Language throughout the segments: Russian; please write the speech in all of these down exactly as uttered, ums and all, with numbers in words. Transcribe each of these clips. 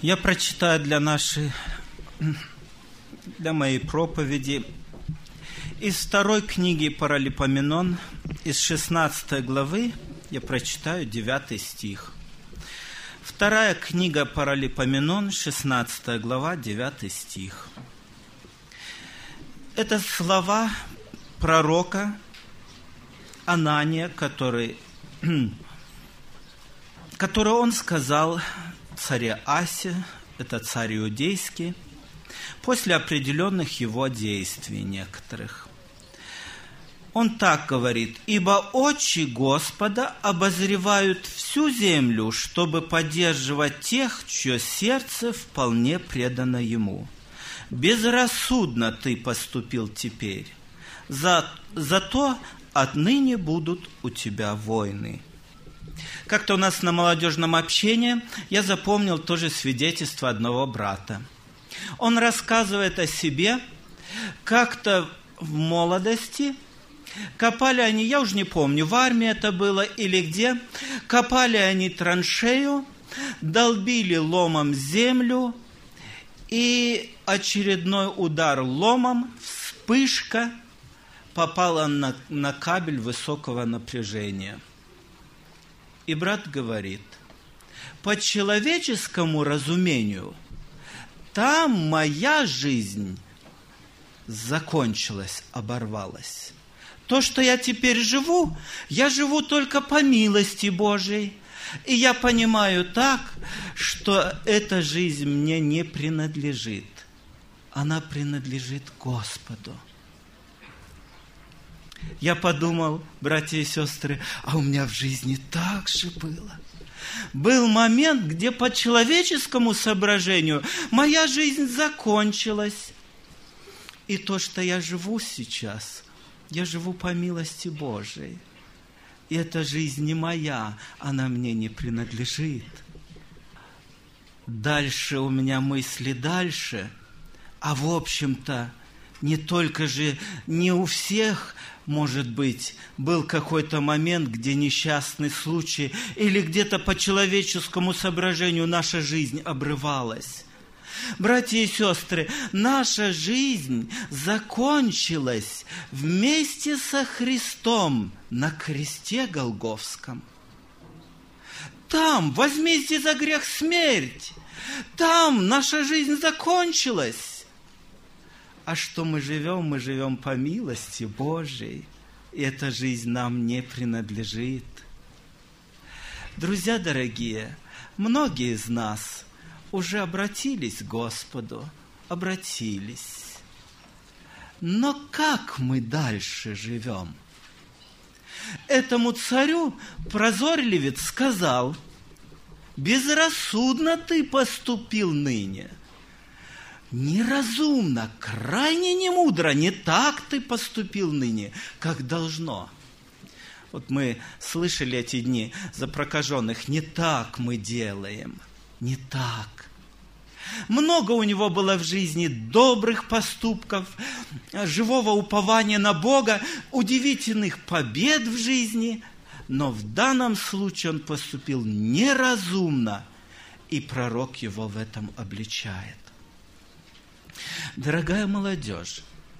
Я прочитаю для нашей, для моей проповеди из второй книги Паралипоменон, из шестнадцатой главы, я прочитаю девятый стих. Вторая книга Паралипоменон, шестнадцатая глава, девятый стих. Это слова пророка Анания, который, который он сказал царе Асе, это царь иудейский, после определенных его действий некоторых. Он так говорит: «Ибо очи Господа обозревают всю землю, чтобы поддерживать тех, чье сердце вполне предано Ему. Безрассудно ты поступил теперь, за, зато отныне будут у тебя войны». Как-то у нас на молодежном общении я запомнил тоже свидетельство одного брата. Он рассказывает о себе, как-то в молодости копали они, я уже не помню, в армии это было или где, копали они траншею, долбили ломом землю, и очередной удар ломом, вспышка попала на, на кабель высокого напряжения. И брат говорит: по человеческому разумению, там моя жизнь закончилась, оборвалась. То, что я теперь живу, я живу только по милости Божией. И я понимаю так, что эта жизнь мне не принадлежит. Она принадлежит Господу. Я подумал, братья и сестры, а у меня в жизни так же было. Был момент, где по человеческому соображению моя жизнь закончилась. И то, что я живу сейчас, я живу по милости Божией. И эта жизнь не моя, она мне не принадлежит. Дальше у меня мысли дальше. А в общем-то, не только же, не у всех, может быть, был какой-то момент, где несчастный случай, или где-то по человеческому соображению наша жизнь обрывалась. Братья и сестры, наша жизнь закончилась вместе со Христом на кресте Голгофском. Там возмездие за грех смерть. Там наша жизнь закончилась. А что мы живем? Мы живем по милости Божией. И эта жизнь нам не принадлежит. Друзья дорогие, многие из нас уже обратились к Господу, обратились. Но как мы дальше живем? Этому царю прозорливец сказал: безрассудно ты поступил ныне. Неразумно, крайне немудро, не так ты поступил ныне, как должно. Вот мы слышали эти дни за прокаженных: не так мы делаем, не так. Много у него было в жизни добрых поступков, живого упования на Бога, удивительных побед в жизни, но в данном случае он поступил неразумно, и пророк его в этом обличает. Дорогая молодежь,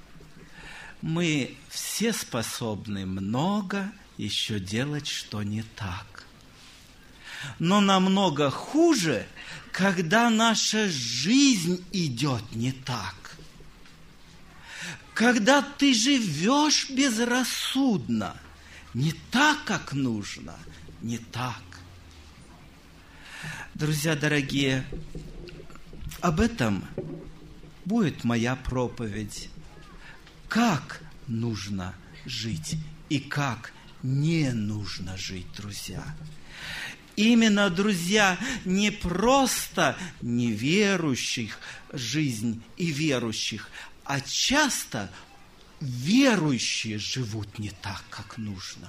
мы все способны много еще делать, что не так. Но намного хуже, когда наша жизнь идет не так. Когда ты живешь безрассудно, не так, как нужно, не так. Друзья дорогие, об этом будет моя проповедь. Как нужно жить и как не нужно жить, друзья. Именно, друзья, не просто неверующих жизнь и верующих, а часто верующие живут не так, как нужно.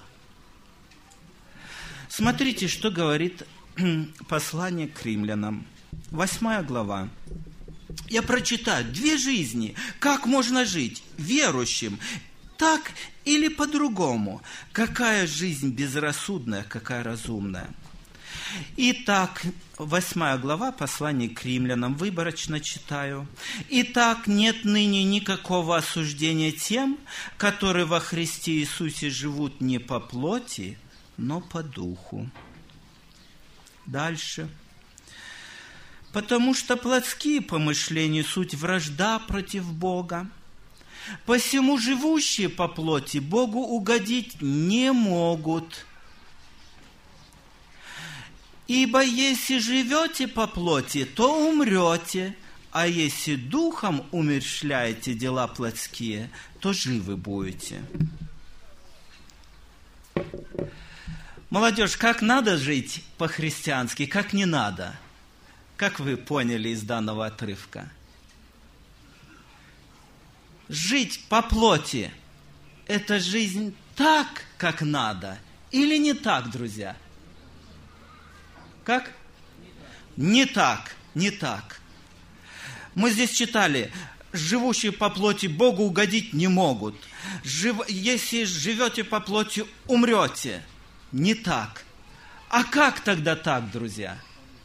Смотрите, что говорит послание к римлянам. Восьмая глава. Я прочитаю две жизни. Как можно жить верующим? Так или по-другому? Какая жизнь безрассудная, какая разумная? Итак, восьмая глава, послание к римлянам, выборочно читаю. «Итак, нет ныне никакого осуждения тем, которые во Христе Иисусе живут не по плоти, но по духу». Дальше. «Потому что плотские помышления суть вражда против Бога. Посему живущие по плоти Богу угодить не могут. Ибо если живете по плоти, то умрете, а если духом умерщвляете дела плотские, то живы будете». Молодежь, как надо жить по-христиански, как не надо? Как вы поняли из данного отрывка? Жить по плоти – это жизнь так, как надо, или не так, друзья? Как? Не так, не так. Мы здесь читали, живущие по плоти Богу угодить не могут. Жив... Если живете по плоти, умрете. Не так. А как тогда так, друзья?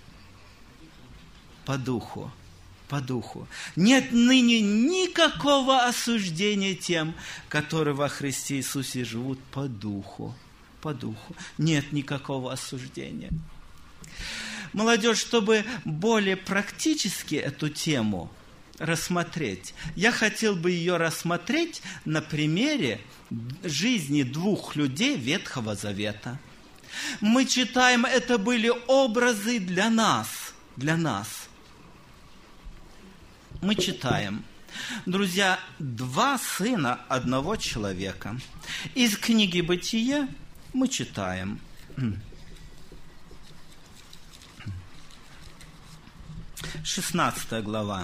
По духу. По духу. Нет ныне никакого осуждения тем, которые во Христе Иисусе живут по духу. По духу. Нет никакого осуждения. Молодежь, чтобы более практически эту тему рассмотреть, я хотел бы ее рассмотреть на примере жизни двух людей Ветхого Завета. Мы читаем, это были образы для нас, для нас. Мы читаем, друзья, два сына одного человека. Из книги «Бытие» мы читаем. шестнадцатая глава,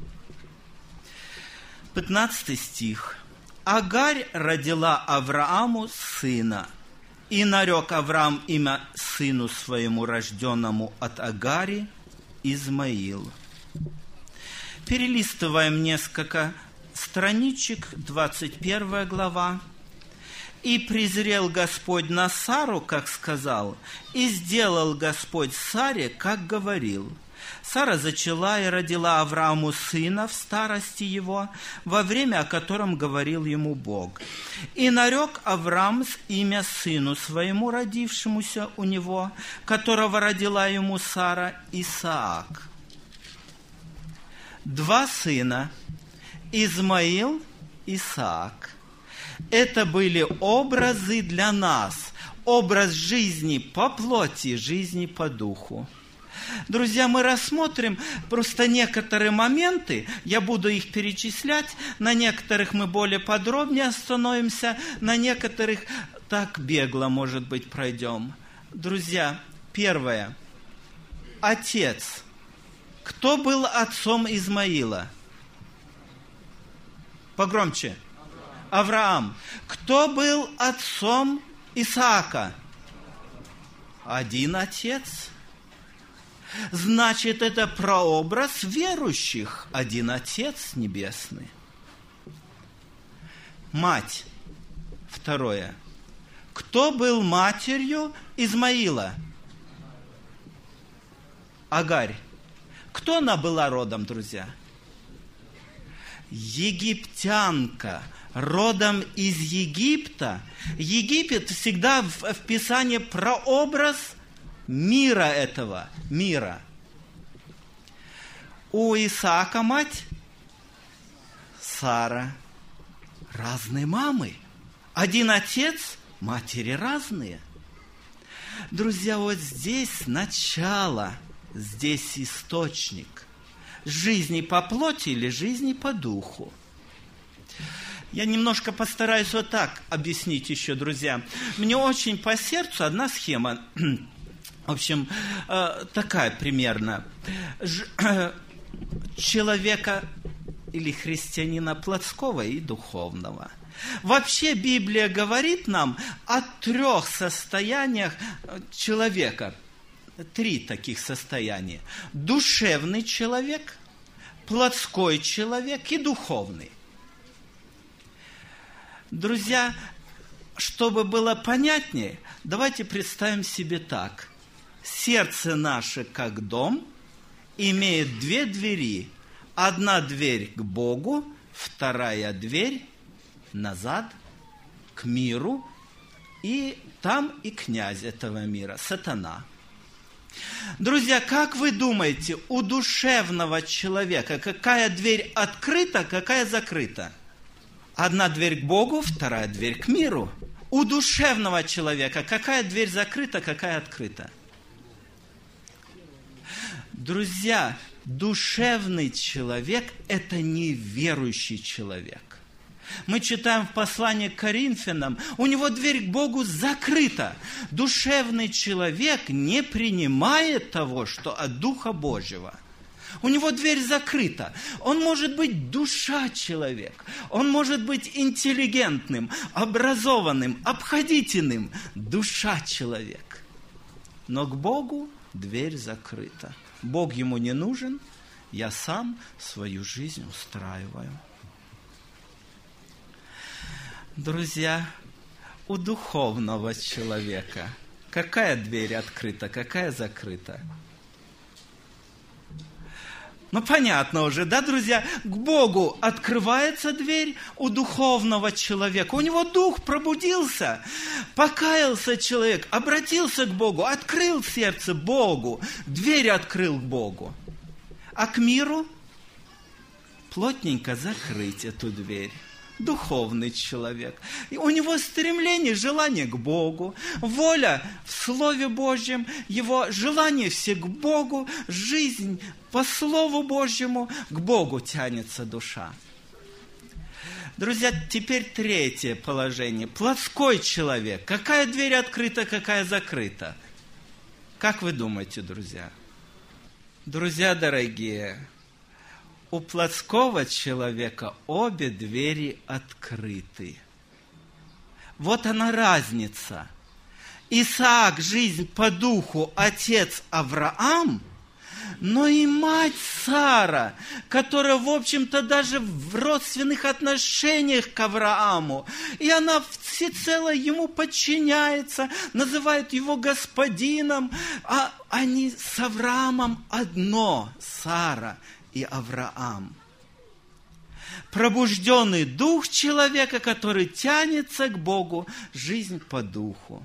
пятнадцатый стих. «Агарь родила Аврааму сына, и нарек Авраам имя сыну своему, рожденному от Агари, Измаил». Перелистываем несколько страничек, двадцать первая глава. «И презрел Господь на Сару, как сказал, и сделал Господь Саре, как говорил. Сара зачала и родила Аврааму сына в старости его, во время, о котором говорил ему Бог. И нарек Авраам имя сыну своему, родившемуся у него, которого родила ему Сара, Исаак». Два сына, Измаил, Исаак. Это были образы для нас, образ жизни по плоти, жизни по духу. Друзья, мы рассмотрим просто некоторые моменты, я буду их перечислять, на некоторых мы более подробнее остановимся, на некоторых так бегло, может быть, пройдем. Друзья, первое. Отец. Кто был отцом Измаила? Погромче. Авраам. Кто был отцом Исаака? Один отец. Значит, это прообраз верующих. Один Отец Небесный. Мать. Второе. Кто был матерью Измаила? Агарь. Кто она была родом, друзья? Египтянка. Родом из Египта. Египет всегда в, в Писании прообраз мира этого, мира. У Исаака мать Сара. Разные мамы. Один отец, матери разные. Друзья, вот здесь начало, здесь источник. Жизни по плоти или жизни по духу. Я немножко постараюсь вот так объяснить еще, друзья. Мне очень по сердцу одна схема. В общем, такая примерно. Человека или христианина плотского и духовного. Вообще Библия говорит нам о трех состояниях человека. Три таких состояния. Душевный человек, плотской человек и духовный. Друзья, чтобы было понятнее, давайте представим себе так. сердце наше, как дом, имеет две двери. Одна дверь к Богу, вторая дверь назад, к миру, и там и князь этого мира, сатана. Друзья, как вы думаете, у душевного человека какая дверь открыта, какая закрыта? Одна дверь к Богу, вторая дверь к миру. У душевного человека какая дверь закрыта, какая открыта? Друзья, душевный человек – это неверующий человек. Мы читаем в послании к Коринфянам, у него дверь к Богу закрыта. Душевный человек не принимает того, что от Духа Божьего. У него дверь закрыта. Он может быть душа человек. Он может быть интеллигентным, образованным, обходительным. Душа человек. Но к Богу дверь закрыта. Бог ему не нужен. Я сам свою жизнь устраиваю. Друзья, у духовного человека какая дверь открыта, какая закрыта? Ну, понятно уже, да, друзья? К Богу открывается дверь у духовного человека. У него дух пробудился, покаялся человек, обратился к Богу, открыл сердце Богу, дверь открыл к Богу. А к миру плотненько закрыть эту дверь. Духовный человек. И у него стремление, желание к Богу, воля в Слове Божьем, его желание все к Богу, жизнь по Слову Божьему, к Богу тянется душа. Друзья, теперь третье положение. Плотской человек. Какая дверь открыта, какая закрыта? Как вы думаете, друзья? Друзья дорогие, у плотского человека обе двери открыты. Вот она разница. Исаак, жизнь по духу, отец Авраам, но и мать Сара, которая, в общем-то, даже в родственных отношениях к Аврааму, и она всецело ему подчиняется, называет его господином, а они с Авраамом одно, Сара и Авраам. Пробужденный дух человека, который тянется к Богу, жизнь по духу.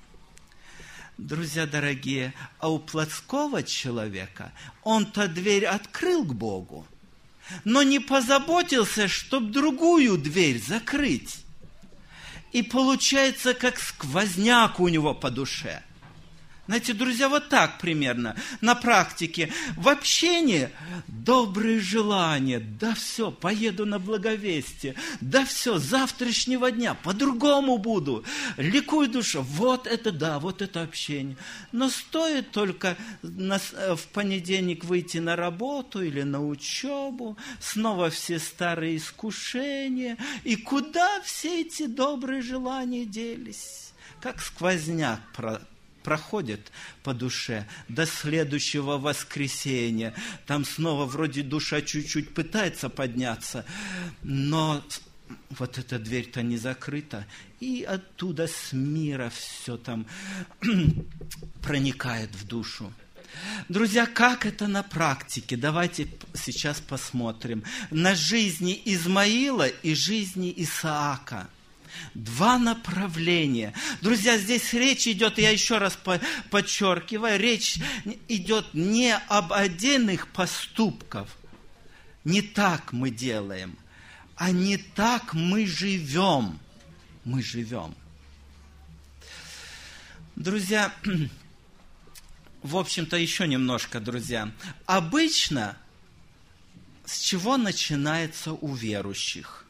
Друзья дорогие, а у плотского человека он-то дверь открыл к Богу, но не позаботился, чтобы другую дверь закрыть. И получается, как сквозняк у него по душе. Знаете, друзья, вот так примерно на практике. В общении добрые желания, да все, поеду на благовестие, да все, завтрашнего дня по-другому буду, ликуй душа, вот это да, вот это общение. Но стоит только на, в понедельник выйти на работу или на учебу, снова все старые искушения, и куда все эти добрые желания делись? Как сквозняк про проходит по душе до следующего воскресенья. Там снова вроде душа чуть-чуть пытается подняться, но вот эта дверь-то не закрыта, и оттуда с мира все там проникает в душу. Друзья, как это на практике? Давайте сейчас посмотрим на жизни Измаила и жизни Исаака. Два направления. Друзья, здесь речь идет, я еще раз подчеркиваю, речь идет не об отдельных поступках. Не так мы делаем, а не так мы живем. Мы живем. Друзья, в общем-то, еще немножко, друзья. Обычно с чего начинается у верующих?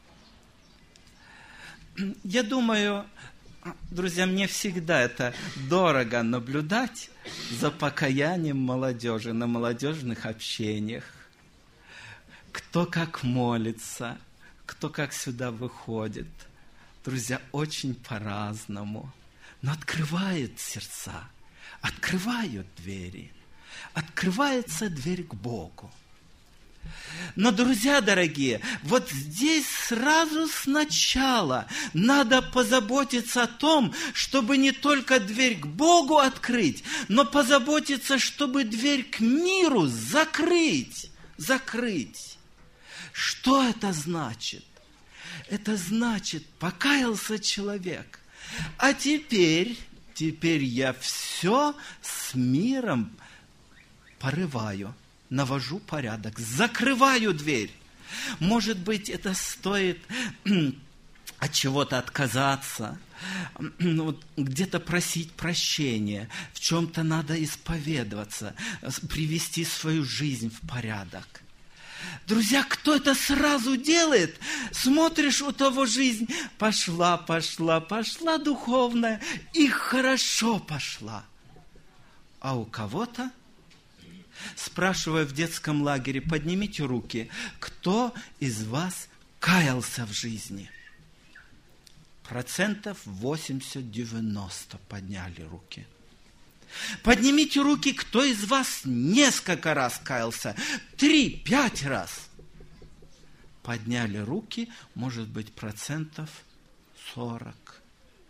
Я думаю, друзья, мне всегда это дорого наблюдать за покаянием молодежи на молодежных общениях. Кто как молится, кто как сюда выходит. Друзья, очень по-разному. Но открывают сердца, открывают двери. Открывается дверь к Богу. Но, друзья дорогие, вот здесь сразу сначала надо позаботиться о том, чтобы не только дверь к Богу открыть, но позаботиться, чтобы дверь к миру закрыть. Закрыть. Что это значит? Это значит, покаялся человек, а теперь, теперь я все с миром порываю. Навожу порядок, закрываю дверь. Может быть, это стоит от чего-то отказаться, где-то просить прощения, в чем-то надо исповедоваться, привести свою жизнь в порядок. Друзья, кто это сразу делает? Смотришь, у того жизнь пошла, пошла, пошла духовная, и хорошо пошла. А у кого-то, спрашивая в детском лагере, поднимите руки, кто из вас каялся в жизни? Процентов восемьдесят-девяносто подняли руки. Поднимите руки, кто из вас несколько раз каялся, три-пять раз. Подняли руки, может быть, процентов сорок.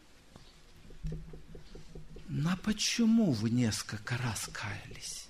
Но почему вы несколько раз каялись?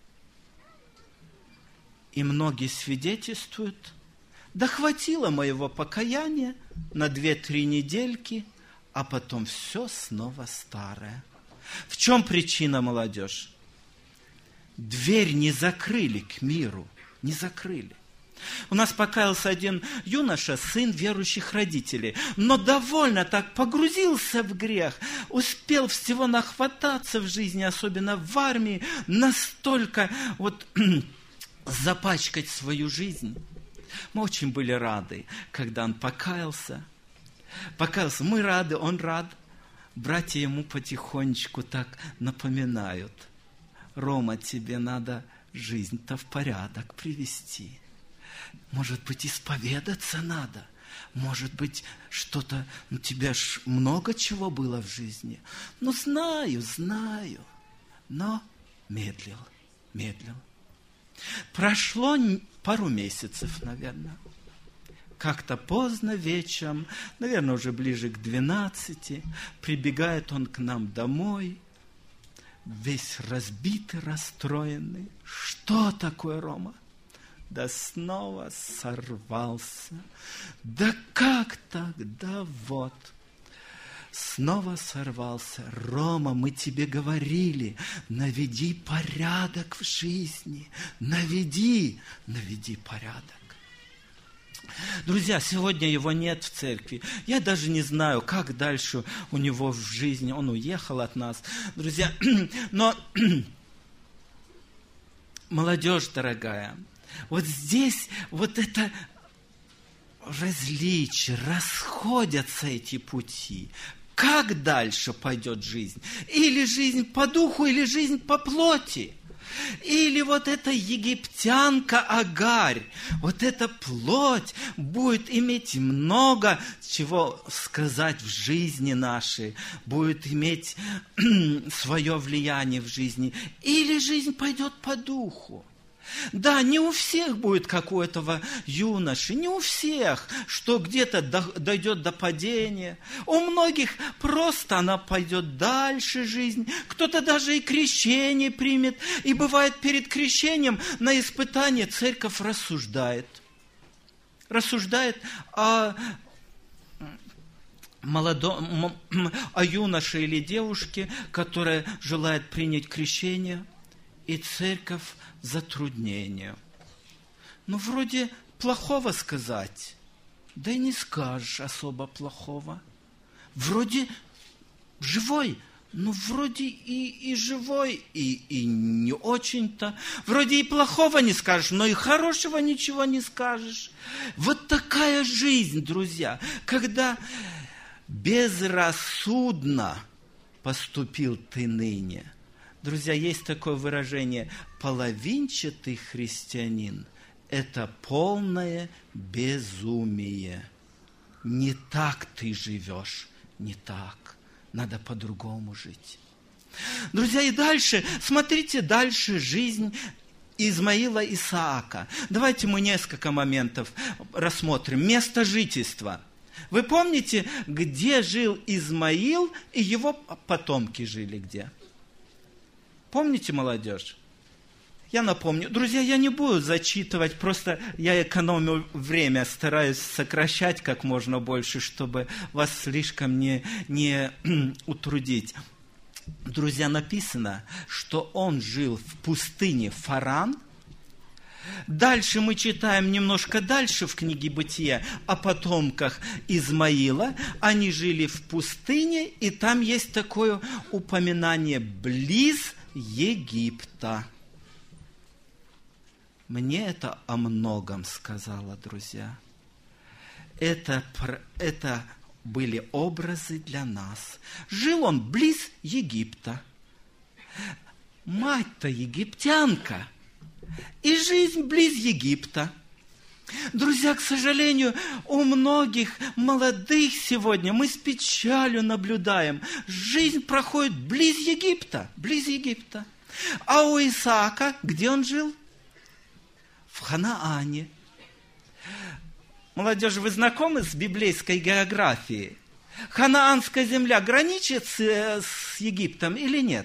И многие свидетельствуют, да хватило моего покаяния на две-три недельки, а потом все снова старое. В чем причина, молодежь? Дверь не закрыли к миру, не закрыли. У нас покаялся один юноша, сын верующих родителей, но довольно так погрузился в грех, успел всего нахвататься в жизни, особенно в армии, настолько вот запачкать свою жизнь. Мы очень были рады, когда он покаялся. Покаялся, мы рады, он рад. Братья ему потихонечку так напоминают: Рома, тебе надо жизнь-то в порядок привести. Может быть, исповедаться надо. Может быть, что-то, у тебя ж много чего было в жизни. Ну, знаю, знаю. Но медлил, медлил. Прошло пару месяцев, наверное. Как-то поздно вечером, наверное, уже ближе к двенадцати, прибегает он к нам домой, весь разбитый, расстроенный. Что такое, Рома? Да снова сорвался. Да как так? Да вот. Снова сорвался. Рома, мы тебе говорили, наведи порядок в жизни. Наведи, наведи порядок. Друзья, сегодня его нет в церкви. Я даже не знаю, как дальше у него в жизни. Он уехал от нас. Друзья, но молодежь дорогая, вот здесь вот это различие, расходятся эти пути. Как дальше пойдет жизнь? Или жизнь по духу, или жизнь по плоти? Или вот эта египтянка Агарь, вот эта плоть будет иметь много чего сказать в жизни нашей, будет иметь свое влияние в жизни. Или жизнь пойдет по духу. Да, не у всех будет, как у этого юноши, не у всех, что где-то дойдет до падения. У многих просто она пойдет дальше жизнь. Кто-то даже и крещение примет. И бывает, перед крещением на испытание церковь рассуждает. Рассуждает о молодом, о юноше или девушке, которая желает принять крещение. И церковь затруднение. Ну, вроде плохого сказать, да и не скажешь особо плохого. Вроде живой, ну, вроде и, и живой, и, и не очень-то. Вроде и плохого не скажешь, но и хорошего ничего не скажешь. Вот такая жизнь, друзья, когда безрассудно поступил ты ныне. Друзья, есть такое выражение: половинчатый христианин – это полное безумие. Не так ты живешь, не так. Надо по-другому жить. Друзья, и дальше, смотрите, дальше жизнь Измаила и Исаака. Давайте мы несколько моментов рассмотрим. Место жительства. Вы помните, где жил Измаил и его потомки жили где? Помните, молодежь? Я напомню. Друзья, я не буду зачитывать, просто я экономлю время, стараюсь сокращать как можно больше, чтобы вас слишком не, не утрудить. Друзья, написано, что он жил в пустыне Фаран. Дальше мы читаем немножко дальше в книге Бытия о потомках Измаила. Они жили в пустыне, и там есть такое упоминание близ Египта. Мне это о многом сказала, друзья. Это, это были образы для нас. Жил он близ Египта. Мать-то египтянка. И жизнь близ Египта. Друзья, к сожалению, у многих молодых сегодня мы с печалью наблюдаем. Жизнь проходит близ Египта. Близ Египта. А у Исаака, где он жил? В Ханаане. Молодежь, вы знакомы с библейской географией? Ханаанская земля граничит с, с Египтом или нет?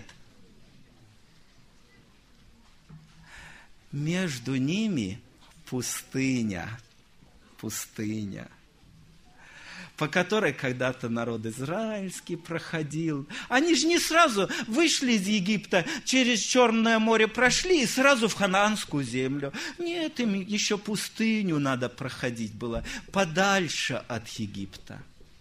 Между ними пустыня. Пустыня. По которой когда-то народ израильский проходил. Они же не сразу вышли из Египта, через Черное море прошли и сразу в Ханаанскую землю. Нет, им еще пустыню надо проходить было, подальше от Египта.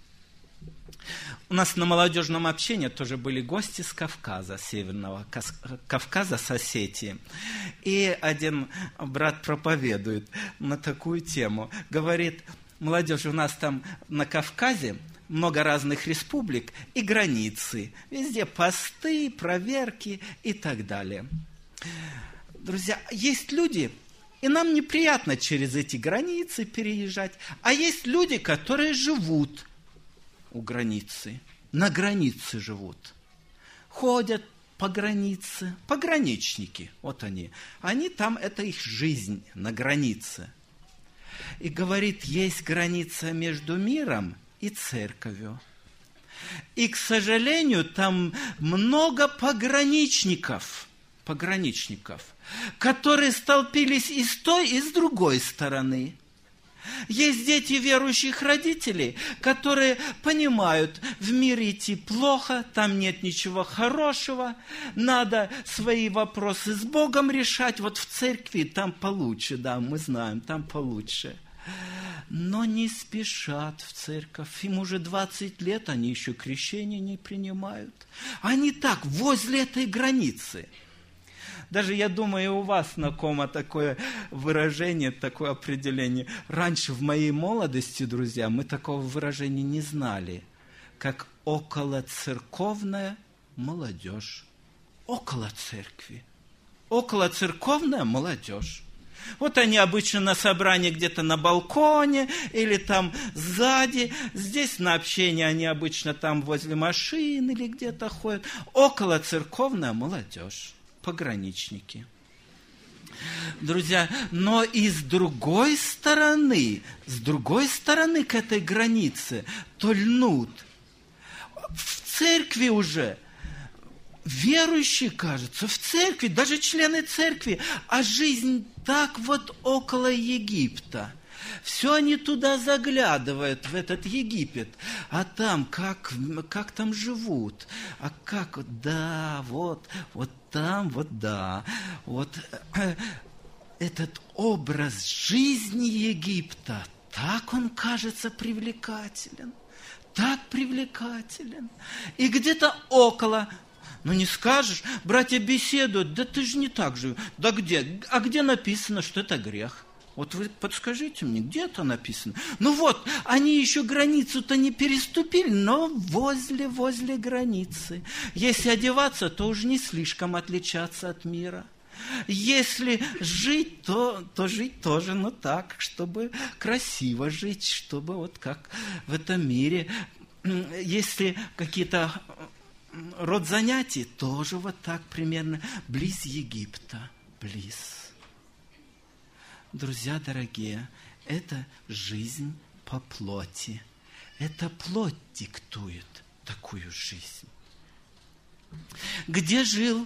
У нас на молодежном общении тоже были гости с Кавказа, Северного Кавказа, с Осетии. И один брат проповедует на такую тему. Говорит: молодежь, у нас там на Кавказе много разных республик и границы. Везде посты, проверки и так далее. Друзья, есть люди, и нам неприятно через эти границы переезжать, а есть люди, которые живут у границы, на границе живут. Ходят по границе, пограничники, вот они. Они там, это их жизнь на границе. И говорит, есть граница между миром и церковью. И, к сожалению, там много пограничников, пограничников, которые столпились и с той, и с другой стороны. Есть дети верующих родителей, которые понимают, в мире идти плохо, там нет ничего хорошего, надо свои вопросы с Богом решать, вот в церкви там получше, да, мы знаем, там получше. Но не спешат в церковь, им уже двадцать лет, они еще крещение не принимают. Они так, возле этой границы. Даже, я думаю, у вас знакомо такое выражение, такое определение. Раньше, в моей молодости, друзья, мы такого выражения не знали, как околоцерковная молодежь. Около церкви. Околоцерковная молодежь. Вот они обычно на собрании где-то на балконе или там сзади. Здесь на общение они обычно там возле машин или где-то ходят. Околоцерковная молодежь. Пограничники. Друзья, но и с другой стороны, с другой стороны к этой границе то льнут. В церкви уже верующие, кажется, в церкви, даже члены церкви, а жизнь так вот около Египта. Все они туда заглядывают, в этот Египет. А там, как, как там живут? А как, да, вот, вот там, вот да. Вот э, этот образ жизни Египта, так он кажется привлекателен. Так привлекателен. И где-то около, ну не скажешь, братья беседуют, да ты же не так же. Да где? А где написано, что это грех? Вот вы подскажите мне, где это написано? Ну вот, они еще границу-то не переступили, но возле, возле границы. Если одеваться, то уж не слишком отличаться от мира. Если жить, то, то жить тоже, ну так, чтобы красиво жить, чтобы вот как в этом мире. Если какие-то род занятий, тоже вот так примерно близ Египта, близ. Друзья дорогие, это жизнь по плоти. Это плоть диктует такую жизнь. Где жил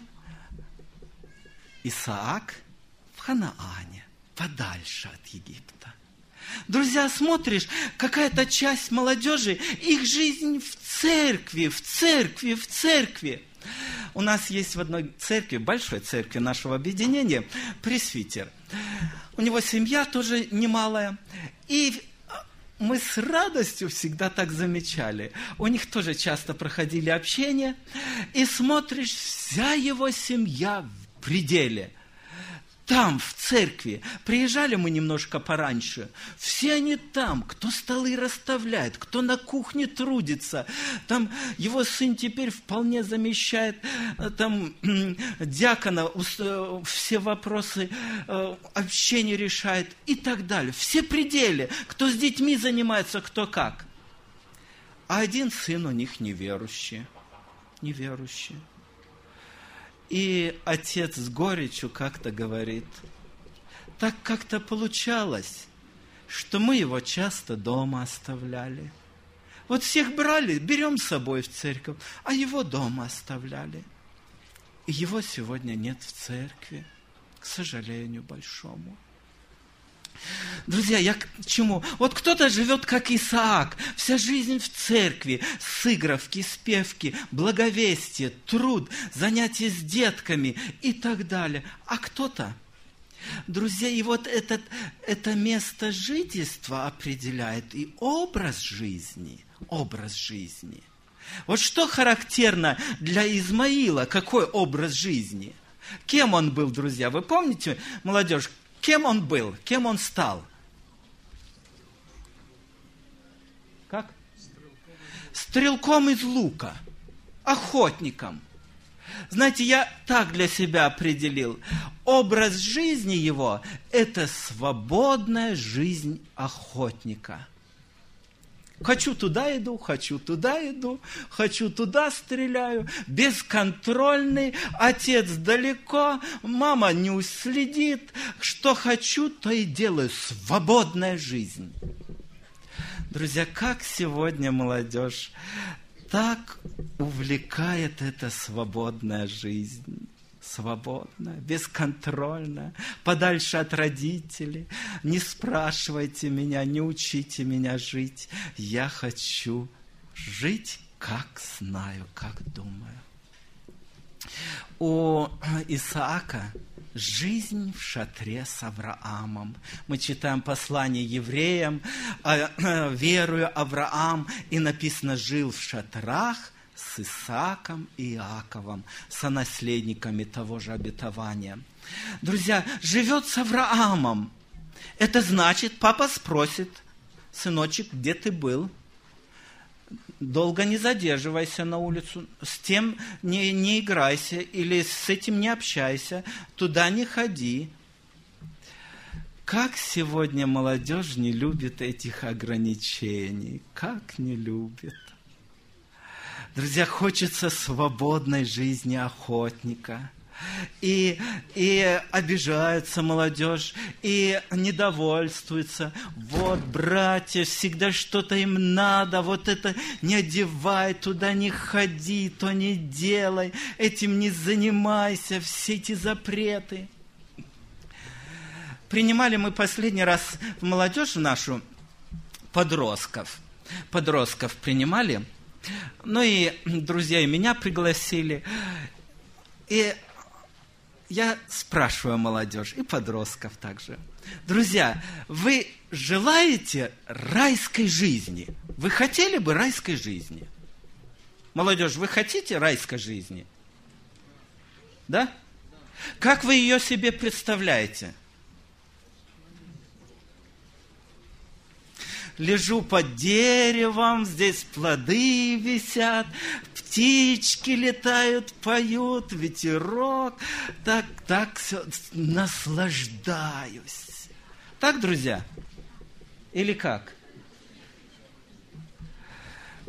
Исаак? В Ханаане, подальше от Египта. Друзья, смотришь, какая-то часть молодежи, их жизнь в церкви, в церкви, в церкви. У нас есть в одной церкви, большой церкви нашего объединения, пресвитер. У него семья тоже немалая. И мы с радостью всегда так замечали. У них тоже часто проходили общения. И смотришь, вся его семья в пределе. Там, в церкви, приезжали мы немножко пораньше, все они там, кто столы расставляет, кто на кухне трудится, там его сын теперь вполне замещает, там диакона, все вопросы общения решает и так далее. Все пределы, кто с детьми занимается, кто как. А один сын у них неверующий, неверующий. И отец с горечью как-то говорит, так как-то получалось, что мы его часто дома оставляли. Вот всех брали, берем с собой в церковь, а его дома оставляли. И его сегодня нет в церкви, к сожалению большому. Друзья, я к чему? Вот кто-то живет, как Исаак, вся жизнь в церкви, сыгровки, спевки, благовестие, труд, занятия с детками и так далее. А кто-то, друзья, и вот этот, это место жительства определяет и образ жизни, образ жизни. Вот что характерно для Измаила, какой образ жизни? Кем он был, друзья? Вы помните, молодежь? Кем он был? Кем он стал? Как? Стрелком из лука. Охотником. Знаете, я так для себя определил. Образ жизни его – это свободная жизнь охотника. Хочу туда иду, хочу туда иду, хочу туда стреляю. Бесконтрольный, отец далеко, мама не уследит. Что хочу, то и делаю. Свободная жизнь. Друзья, как сегодня молодежь так увлекает эта свободная жизнь. Свободная, бесконтрольная, подальше от родителей. Не спрашивайте меня, не учите меня жить. Я хочу жить, как знаю, как думаю. У Исаака жизнь в шатре с Авраамом. Мы читаем послание евреям, веруя Авраам, и написано, жил в шатрах с Исааком и Иаковом, сонаследниками того же обетования. Друзья, живет с Авраамом. Это значит, папа спросит, сыночек, где ты был? Долго не задерживайся на улицу, с тем не, не играйся или с этим не общайся, туда не ходи. Как сегодня молодежь не любит этих ограничений, как не любит. Друзья, хочется свободной жизни охотника. И, и обижается молодежь, и недовольствуется. Вот, братья, всегда что-то им надо, вот это не одевай, туда не ходи, то не делай, этим не занимайся, все эти запреты. Принимали мы последний раз в молодежь нашу подростков. Подростков принимали. Ну и друзья и меня пригласили. И я спрашиваю молодежь и подростков также. Друзья, вы желаете райской жизни? Вы хотели бы райской жизни? Молодежь, вы хотите райской жизни? Да? Как вы ее себе представляете? Лежу под деревом, здесь плоды висят, птички летают, поют, ветерок. Так, так все, наслаждаюсь. Так, друзья? Или как?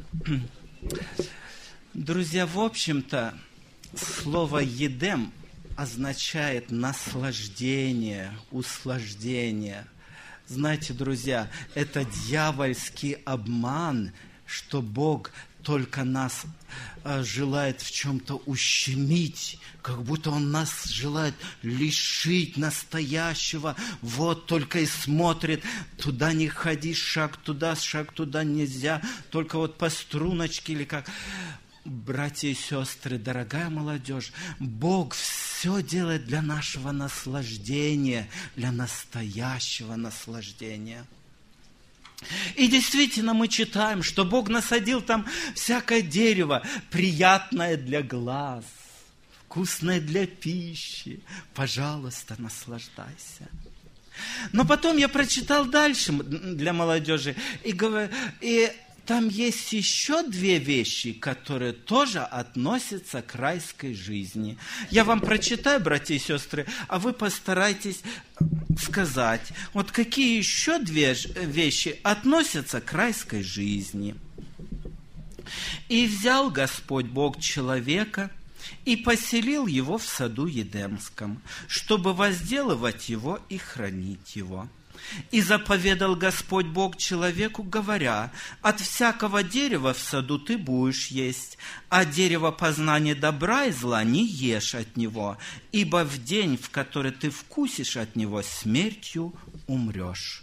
Друзья, в общем-то, слово «едем» означает наслаждение, услаждение. Знаете, друзья, это дьявольский обман, что Бог только нас э, желает в чем-то ущемить, как будто Он нас желает лишить настоящего. Вот только и смотрит, туда не ходи, шаг туда, шаг туда нельзя, только вот по струночке или как. Братья и сестры, дорогая молодежь, Бог все делает для нашего наслаждения, для настоящего наслаждения. И действительно мы читаем, что Бог насадил там всякое дерево, приятное для глаз, вкусное для пищи. Пожалуйста, наслаждайся. Но потом я прочитал дальше для молодежи, и, говорю, и там есть еще две вещи, которые тоже относятся к райской жизни. Я вам прочитаю, братья и сестры, а вы постарайтесь сказать, вот какие еще две вещи относятся к райской жизни. «И взял Господь Бог человека и поселил его в саду Едемском, чтобы возделывать его и хранить его. И заповедал Господь Бог человеку, говоря: от всякого дерева в саду ты будешь есть, а дерево познания добра и зла не ешь от него, ибо в день, в который ты вкусишь от него, смертью умрешь».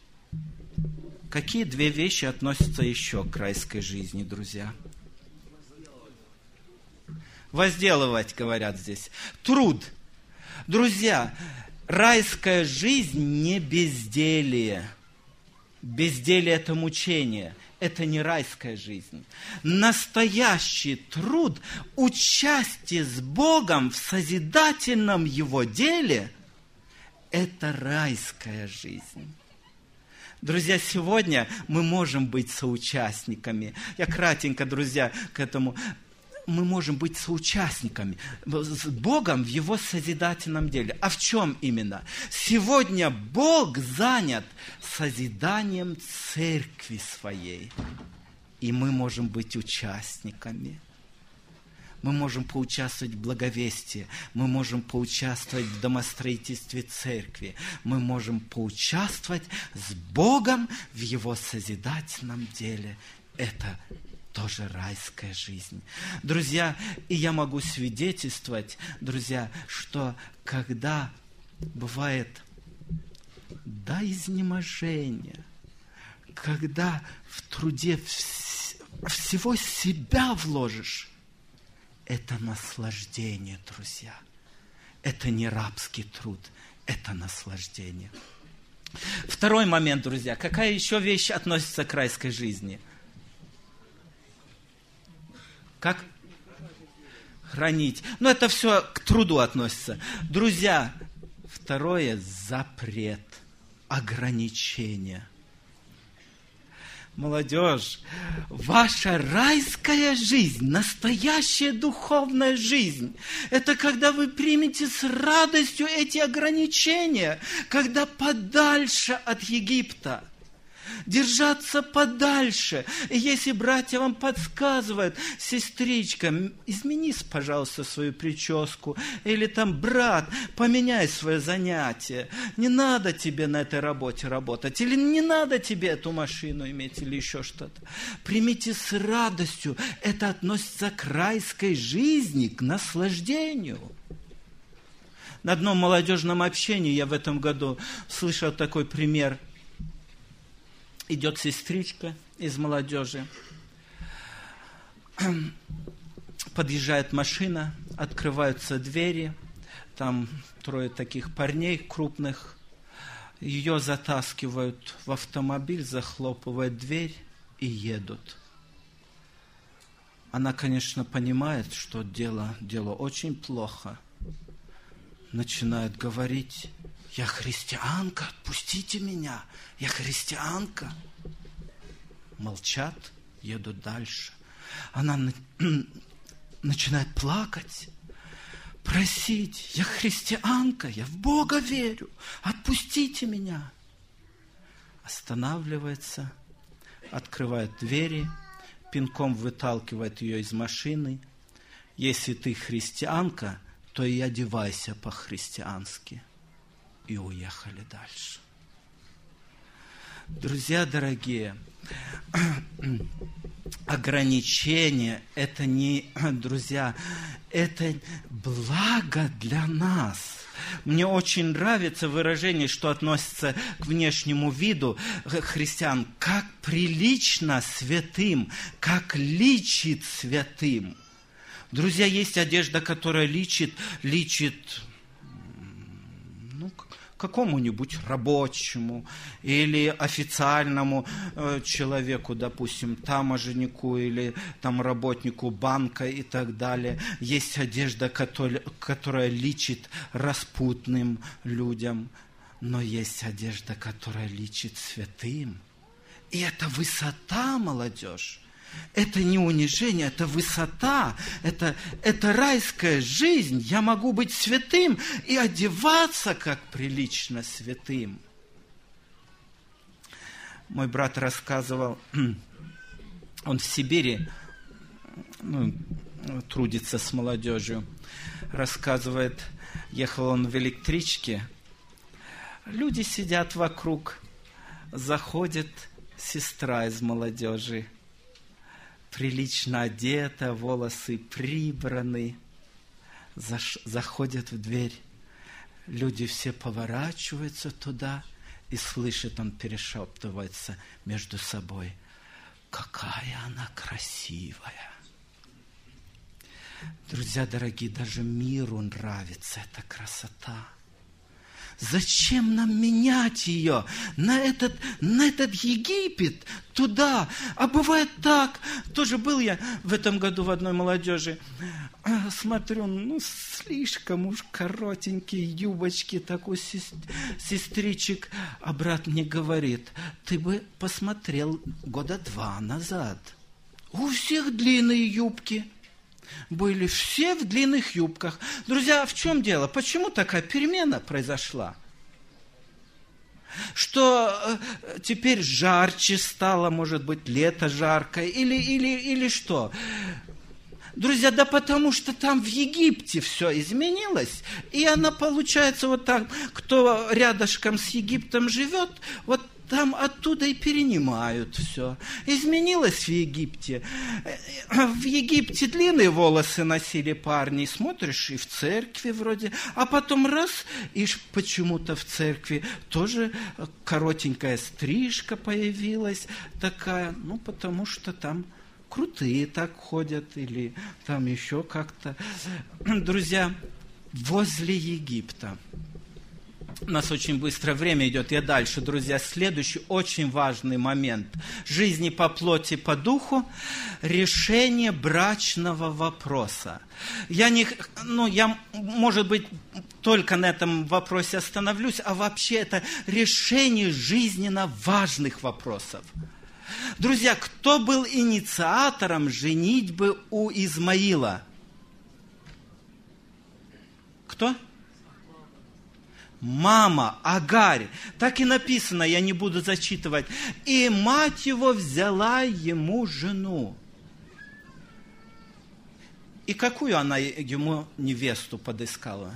Какие две вещи относятся еще к райской жизни, друзья? Возделывать, говорят здесь. Труд. Друзья, райская жизнь не безделие. Безделие – это мучение. Это не райская жизнь. Настоящий труд, участие с Богом в созидательном Его деле – это райская жизнь. Друзья, сегодня мы можем быть соучастниками. Я кратенько, друзья, к этому. Мы можем быть соучастниками с Богом в Его созидательном деле. А в чем именно? Сегодня Бог занят созиданием церкви своей. И мы можем быть участниками. Мы можем поучаствовать в благовестии. Мы можем поучаствовать в домостроительстве церкви. Мы можем поучаствовать с Богом в Его созидательном деле. Это тоже райская жизнь. Друзья, и я могу свидетельствовать, друзья, что когда бывает до изнеможения, когда в труде вс- всего себя вложишь, это наслаждение, друзья. Это не рабский труд, это наслаждение. Второй момент, друзья. Какая еще вещь относится к райской жизни? Как? Хранить. Но это все к труду относится. Друзья, второе – запрет, ограничение. Молодежь, ваша райская жизнь, настоящая духовная жизнь, это когда вы примете с радостью эти ограничения, когда подальше от Египта, держаться подальше. И если братья вам подсказывают: сестричка, измени, пожалуйста, свою прическу, или там, брат, поменяй свое занятие, не надо тебе на этой работе работать, или не надо тебе эту машину иметь, или еще что-то. Примите с радостью. Это относится к райской жизни, к наслаждению. На одном молодежном общении я в этом году слышал такой пример. Идет сестричка из молодежи, подъезжает машина, открываются двери, там трое таких парней крупных, ее затаскивают в автомобиль, захлопывают дверь и едут. Она, конечно, понимает, что дело, дело очень плохо, начинает говорить: «Я христианка, отпустите меня, я христианка». Молчат, едут дальше. Она на... начинает плакать, просить: «Я христианка, я в Бога верю, отпустите меня». Останавливается, открывает двери, пинком выталкивает ее из машины. «Если ты христианка, то и одевайся по-христиански. И уехали дальше. Друзья дорогие, ограничения – это не, друзья, это благо для нас. Мне очень нравится выражение, что относится к внешнему виду христиан, как прилично святым, как личит святым. Друзья, есть одежда, которая личит, личит ну, какому-нибудь рабочему или официальному э, человеку, допустим, таможеннику или там работнику банка и так далее. Есть одежда, которая, которая личит распутным людям, но есть одежда, которая личит святым. И это высота, молодежь. Это не унижение, это высота, это, это райская жизнь. Я могу быть святым и одеваться, как прилично святым. Мой брат рассказывал, он в Сибири ну, трудится с молодежью. Рассказывает, ехал он в электричке, люди сидят вокруг, заходит сестра из молодежи, прилично одета, волосы прибраны, заш, заходят в дверь. Люди все поворачиваются туда и слышат, он перешептывается между собой: какая она красивая. Друзья дорогие, даже миру нравится эта красота. Зачем нам менять ее на этот, на этот Египет, туда? А бывает так. Тоже был я в этом году в одной молодежи. Смотрю, ну, слишком уж коротенькие юбочки, такой сестричек. А брат мне говорит: ты бы посмотрел года два назад. У всех длинные юбки. Были все в длинных юбках. Друзья, в чем дело? Почему такая перемена произошла? Что э, теперь жарче стало, может быть, лето жаркое, или, или, или что? Друзья, да потому что там в Египте все изменилось, и она получается вот так, кто рядышком с Египтом живет, вот там оттуда и перенимают все. Изменилось в Египте. В Египте длинные волосы носили парни. Смотришь, и в церкви вроде. А потом раз, и почему-то в церкви тоже коротенькая стрижка появилась такая. Ну, потому что там крутые так ходят. Или там еще как-то. Друзья, возле Египта. У нас очень быстро время идет. Я дальше, друзья. Следующий очень важный момент жизни по плоти, по духу. Решение брачного вопроса. Я, не, ну, я, может быть, только на этом вопросе остановлюсь, а вообще это решение жизненно важных вопросов. Друзья, кто был инициатором женитьбы у Измаила? Кто? Мама, Агарь. Так и написано, я не буду зачитывать. И мать его взяла ему жену. И какую она ему невесту подыскала?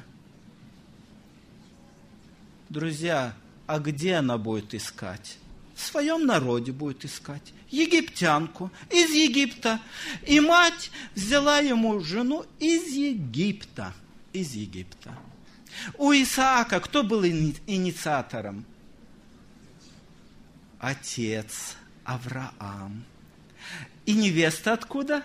Друзья, а где она будет искать? В своем народе будет искать. Египтянку из Египта. И мать взяла ему жену из Египта. Из Египта. У Исаака кто был инициатором? Отец Авраам. И невеста откуда?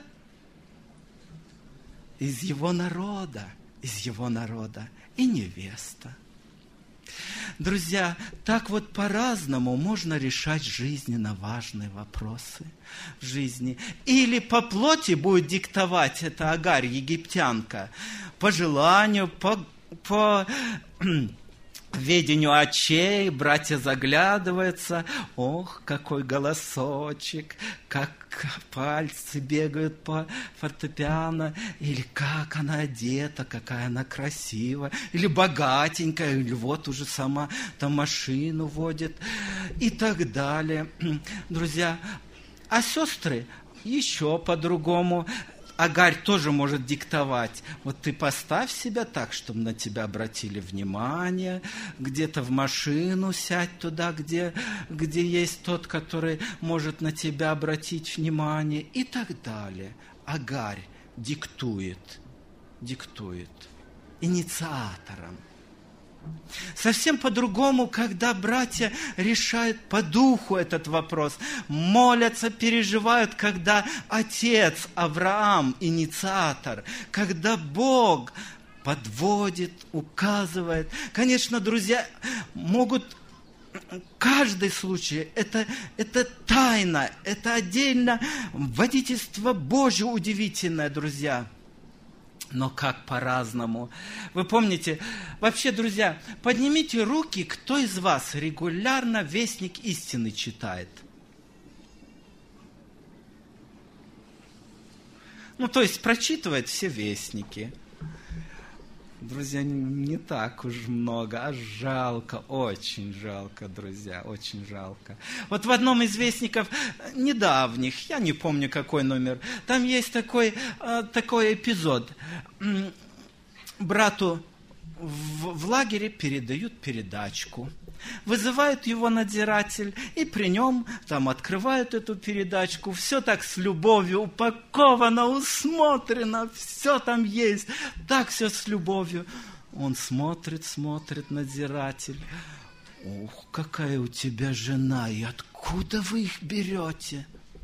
Из его народа. Из его народа. И невеста. Друзья, так вот по-разному можно решать жизненно важные вопросы в жизни. Или по плоти будет диктовать эта Агарь, египтянка, по желанию, по По ведению очей братья заглядываются. Ох, какой голосочек, как пальцы бегают по фортепиано. Или как она одета, какая она красивая. Или богатенькая, или вот уже сама там машину водит. И так далее. Друзья, а сестры еще по-другому. Агарь тоже может диктовать. Вот ты поставь себя так, чтобы на тебя обратили внимание, где-то в машину сядь туда, где, где есть тот, который может на тебя обратить внимание и так далее. Агарь диктует, диктует инициатором. Совсем по-другому, когда братья решают по духу этот вопрос, молятся, переживают, когда отец Авраам, инициатор, когда Бог подводит, указывает. Конечно, друзья, могут каждый случай, это, это тайна, это отдельно водительство Божье удивительное, друзья. Но как по-разному. Вы помните, вообще, друзья, поднимите руки, кто из вас регулярно Вестник истины читает? Ну, то есть прочитывает все вестники. Друзья, не так уж много, а жалко, очень жалко, друзья, очень жалко. Вот в одном из вестников недавних, я не помню какой номер, там есть такой, такой эпизод. Брату в, в лагере передают передачку. Вызывает его надзиратель, и при нем там открывают эту передачку. Все так с любовью упаковано, усмотрено, все там есть. Так все с любовью. Он смотрит, смотрит, надзиратель. Ух, какая у тебя жена, и откуда вы их берете?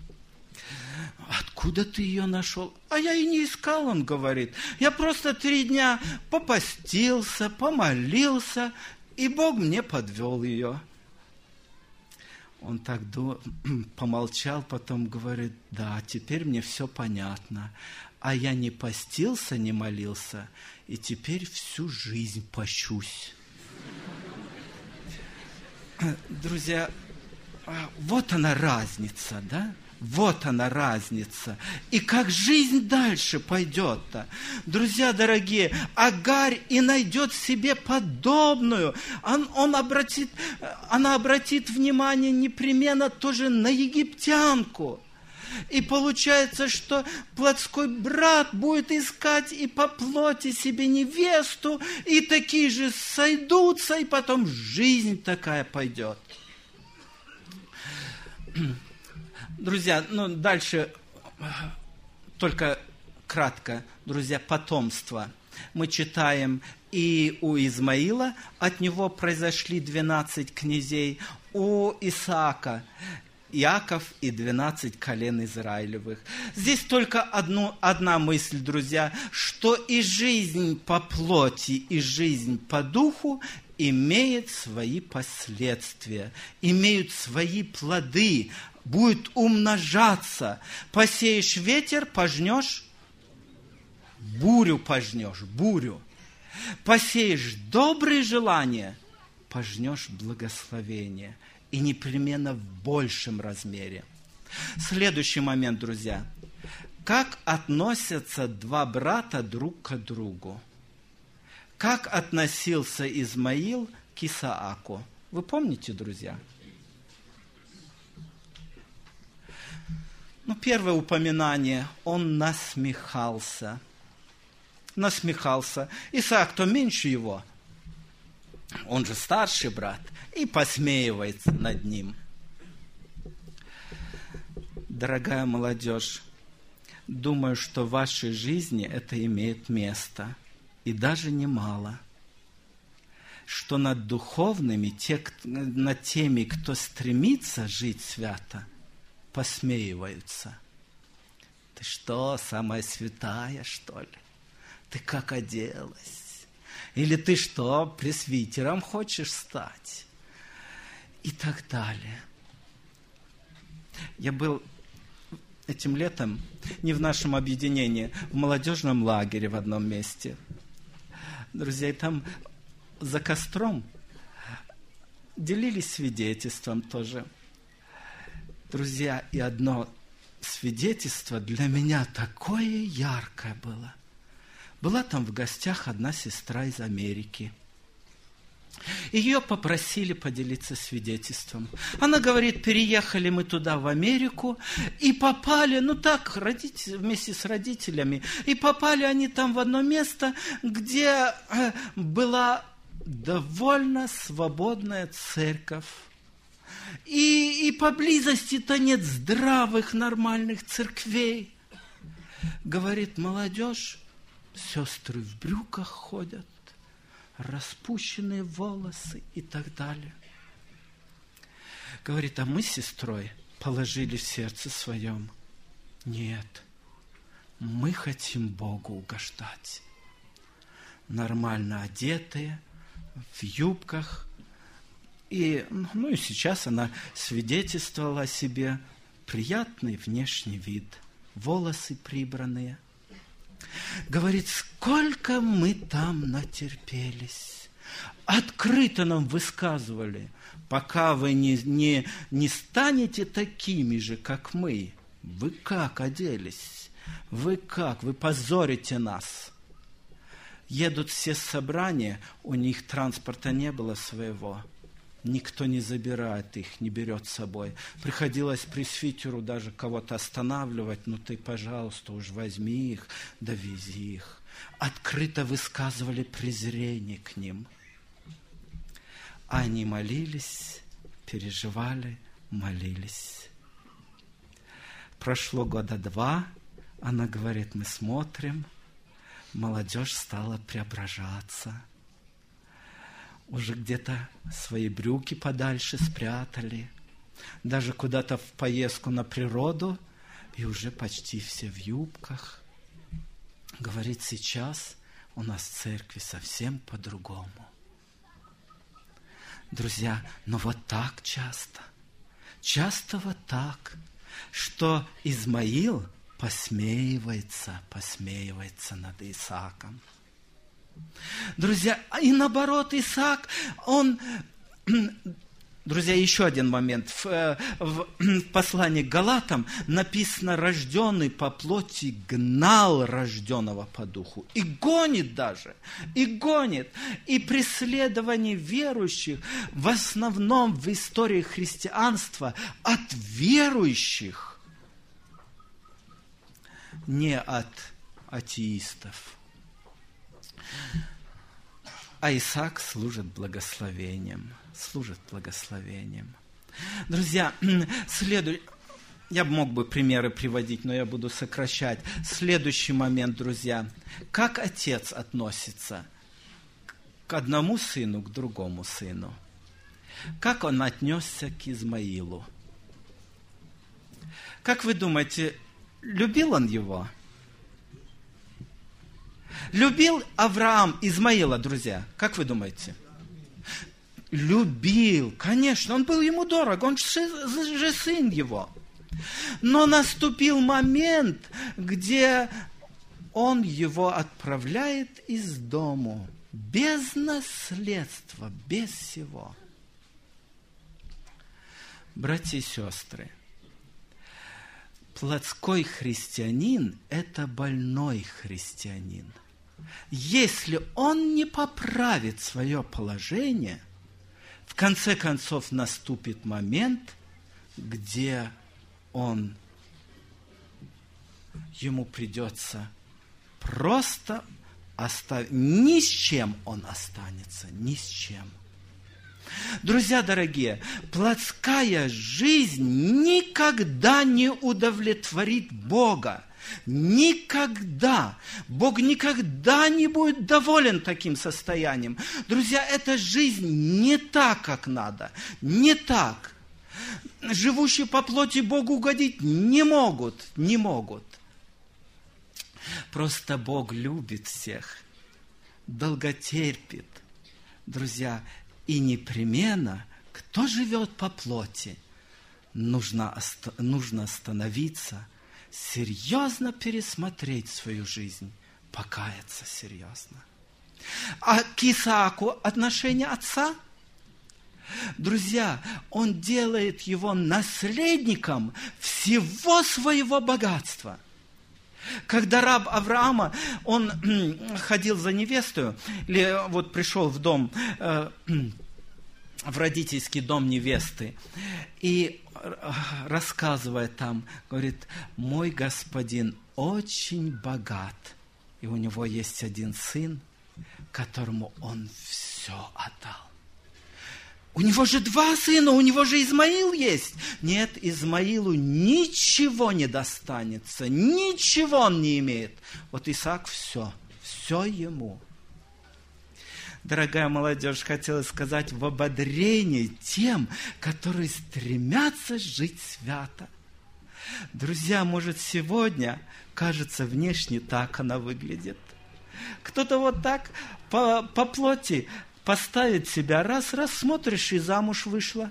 Откуда ты ее нашел? А я и не искал, он говорит. Я просто три дня попостился, помолился, и Бог мне подвел ее. Он так до... помолчал, потом говорит, да, теперь мне все понятно. А я не постился, не молился, и теперь всю жизнь пощусь. Друзья, вот она разница, да? Вот она разница. И как жизнь дальше пойдет-то. Друзья дорогие, Агарь и найдет себе подобную. Он, он обратит, она обратит внимание непременно тоже на египтянку. И получается, что плотской брат будет искать и по плоти себе невесту, и такие же сойдутся, и потом жизнь такая пойдет. Друзья, ну дальше только кратко, друзья, потомство. Мы читаем, и у Измаила от него произошли двенадцать князей, у Исаака Иаков и двенадцать колен Израилевых. Здесь только одну, одна мысль, друзья, что и жизнь по плоти, и жизнь по духу имеет свои последствия, имеют свои плоды, будет умножаться. Посеешь ветер, пожнешь, бурю пожнешь, бурю. Посеешь добрые желания, пожнешь благословение. И непременно в большем размере. Следующий момент, друзья. Как относятся два брата друг к другу? Как относился Измаил к Исааку? Вы помните, друзья? Ну, первое упоминание, он насмехался. Насмехался. Исаак-то меньше его. Он же старший брат. И посмеивается над ним. Дорогая молодежь, думаю, что в вашей жизни это имеет место. И даже немало. Что над духовными, те, над теми, кто стремится жить свято, посмеиваются. Ты что, самая святая, что ли? Ты как оделась? Или ты что, пресвитером хочешь стать? И так далее. Я был этим летом, не в нашем объединении, в молодежном лагере в одном месте. Друзья, и там за костром делились свидетельством тоже. Друзья, и одно свидетельство для меня такое яркое было. Была там в гостях одна сестра из Америки. Ее попросили поделиться свидетельством. Она говорит, переехали мы туда, в Америку, и попали, ну так, родители, вместе с родителями, и попали они там в одно место, где была довольно свободная церковь. И, и поблизости-то нет здравых, нормальных церквей. Говорит, молодежь, сестры в брюках ходят, распущенные волосы и так далее. Говорит, а мы с сестрой положили в сердце своем, нет, мы хотим Богу угождать. Нормально одетые, в юбках. И, ну и сейчас она свидетельствовала о себе. Приятный внешний вид, волосы прибранные. Говорит, сколько мы там натерпелись. Открыто нам высказывали, пока вы не, не, не станете такими же, как мы. Вы как оделись? Вы как? Вы позорите нас. Едут все собрания, у них транспорта не было своего. Никто не забирает их, не берет с собой. Приходилось пресвитеру даже кого-то останавливать. Ну ты, пожалуйста, уж возьми их, довези их. Открыто высказывали презрение к ним. Они молились, переживали, молились. Прошло года два, она говорит, мы смотрим, молодежь стала преображаться. Уже где-то свои брюки подальше спрятали, даже куда-то в поездку на природу, и уже почти все в юбках. Говорит, сейчас у нас в церкви совсем по-другому. Друзья, но вот так часто, часто вот так, что Измаил посмеивается, посмеивается над Исааком. Друзья, и наоборот, Исаак, он... Друзья, еще один момент. В, в, в послании к Галатам написано, рожденный по плоти гнал рожденного по духу. И гонит даже, и гонит. И преследование верующих в основном в истории христианства от верующих, не от атеистов. А Исаак служит благословением. Служит благословением. Друзья, следуй... я мог бы примеры приводить, но я буду сокращать. Следующий момент, друзья. Как отец относится к одному сыну, к другому сыну? Как он отнесся к Измаилу? Как вы думаете, любил он его? Любил Авраам Измаила, друзья? Как вы думаете? Любил, конечно, он был ему дорог, он же сын его. Но наступил момент, где он его отправляет из дому, без наследства, без всего. Братья и сестры, плотской христианин – это больной христианин. Если он не поправит свое положение, в конце концов наступит момент, где он, ему придется просто оставить, ни с чем он останется, ни с чем. Друзья дорогие, плотская жизнь никогда не удовлетворит Бога. Никогда. Бог никогда не будет доволен таким состоянием. Друзья, эта жизнь не так, как надо. Не так. Живущие по плоти Богу угодить не могут. Не могут. Просто Бог любит всех. Долготерпит. Друзья, и непременно, кто живет по плоти, нужно, нужно остановиться, серьезно пересмотреть свою жизнь, покаяться серьезно. А к Исааку отношение отца? Друзья, он делает его наследником всего своего богатства. Когда раб Авраама, он ходил за невестою, или вот пришел в дом, э, в родительский дом невесты, и рассказывая там, говорит, мой господин очень богат, и у него есть один сын, которому он все отдал. У него же два сына, у него же Измаил есть. Нет, Измаилу ничего не достанется, ничего он не имеет. Вот Исаак все, все ему. Дорогая молодежь, хотела сказать в ободрении тем, которые стремятся жить свято. Друзья, может, сегодня, кажется, внешне так она выглядит. Кто-то вот так по, по плоти поставит себя, раз-раз смотришь, и замуж вышла.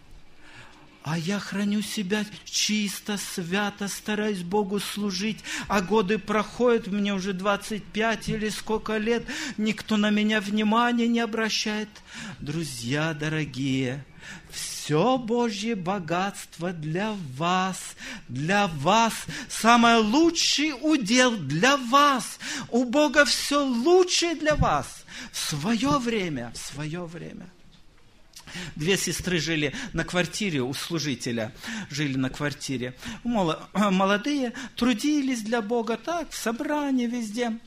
А я храню себя чисто, свято, стараюсь Богу служить, а годы проходят, мне уже двадцать пять или сколько лет, никто на меня внимания не обращает. Друзья дорогие, все Божье богатство для вас, для вас, самый лучший удел для вас. У Бога все лучшее для вас в свое время, в свое время. Две сестры жили на квартире у служителя, жили на квартире. Молодые, трудились для Бога так, в собрании везде.